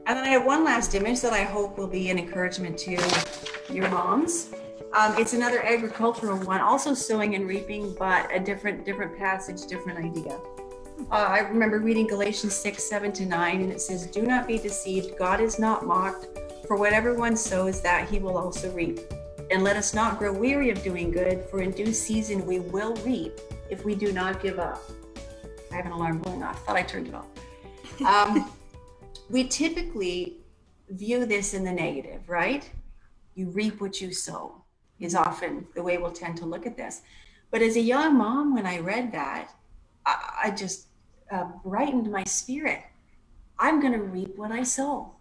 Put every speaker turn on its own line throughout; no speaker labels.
And then I have one last image that I hope will be an encouragement to your moms. It's another agricultural one, also sowing and reaping, but a different passage, different idea. I remember reading Galatians 6:7-9, and it says, "Do not be deceived. God is not mocked. For whatever one sows, that he will also reap. And let us not grow weary of doing good, for in due season we will reap if we do not give up." I have an alarm going off. Thought I turned it off. We typically view this in the negative, right? You reap what you sow is often the way we'll tend to look at this. But as a young mom, when I read that, I just brightened my spirit. I'm going to reap what I sow.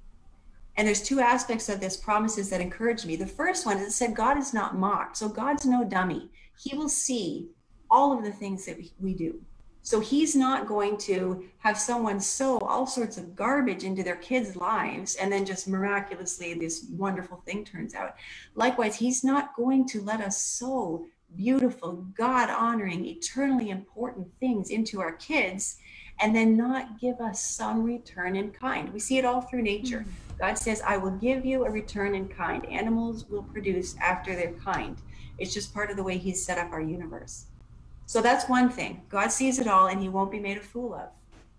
And there's two aspects of this promises that encourage me. The first one is it said God is not mocked. So God's no dummy. He will see all of the things that we do. So he's not going to have someone sow all sorts of garbage into their kids' lives and then just miraculously this wonderful thing turns out. Likewise, he's not going to let us sow beautiful, God-honoring, eternally important things into our kids and then not give us some return in kind. We see it all through nature. God says, I will give you a return in kind. Animals will produce after their kind. It's just part of the way he's set up our universe. So that's one thing. God sees it all and he won't be made a fool of.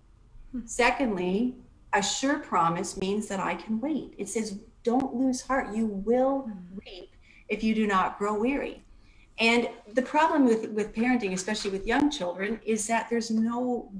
Secondly, a sure promise means that I can wait. It says, don't lose heart. You will reap if you do not grow weary. And the problem with parenting, especially with young children, is that there's no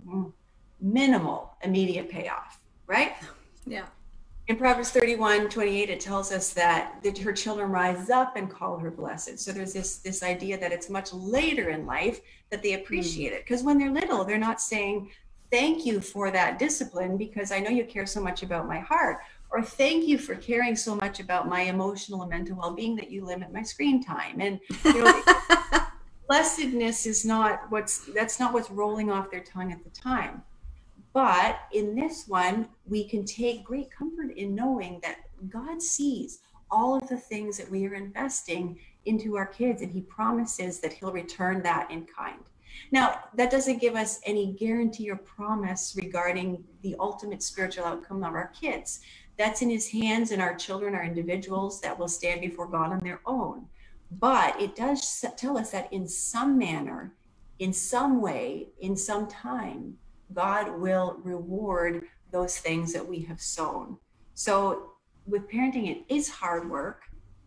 minimal immediate payoff, right?
Yeah.
In Proverbs 31:28, it tells us that her children rise up and call her blessed. So there's this idea that it's much later in life that they appreciate it. Because when they're little, they're not saying, thank you for that discipline because I know you care so much about my heart. Or thank you for caring so much about my emotional and mental well-being that you limit my screen time. And you know, blessedness is that's not what's rolling off their tongue at the time. But in this one, we can take great comfort in knowing that God sees all of the things that we are investing into our kids, and he promises that he'll return that in kind. Now, that doesn't give us any guarantee or promise regarding the ultimate spiritual outcome of our kids. That's in his hands, and our children are individuals that will stand before God on their own. But it does tell us that in some manner, in some way, in some time, God will reward those things that we have sown. So with parenting, it is hard work,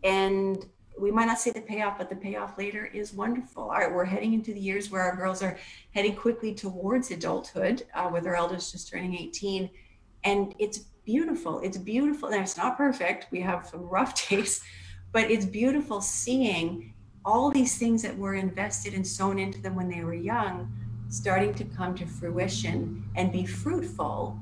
and we might not see the payoff, but the payoff later is wonderful. All right, we're heading into the years where our girls are heading quickly towards adulthood, with our eldest just turning 18. And it's beautiful. It's beautiful. And it's not perfect. We have some rough days, but it's beautiful seeing all these things that were invested and sown into them when they were young starting to come to fruition and be fruitful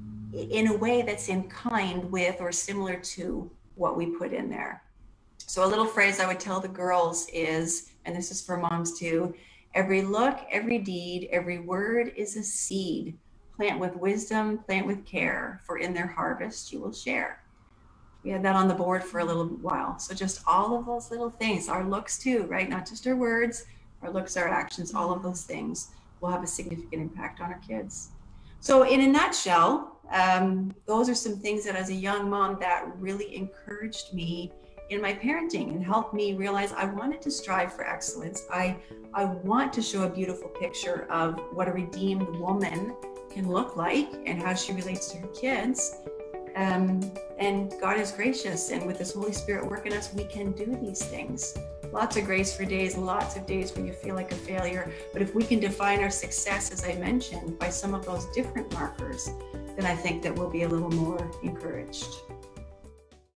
in a way that's in kind with or similar to what we put in there. So a little phrase I would tell the girls is, and this is for moms too, every look, every deed, every word is a seed. Plant with wisdom, plant with care, for in their harvest you will share. We had that on the board for a little while. So just all of those little things, our looks too, right? Not just our words, our looks, our actions, all of those things will have a significant impact on our kids. So in a nutshell, those are some things that as a young mom that really encouraged me in my parenting and helped me realize I wanted to strive for excellence. I want to show a beautiful picture of what a redeemed woman can look like and how she relates to her kids. And God is gracious, and with this Holy Spirit working us, we can do these things. Lots of grace for days, lots of days when you feel like a failure. But if we can define our success, as I mentioned, by some of those different markers, then I think that we'll be a little more encouraged.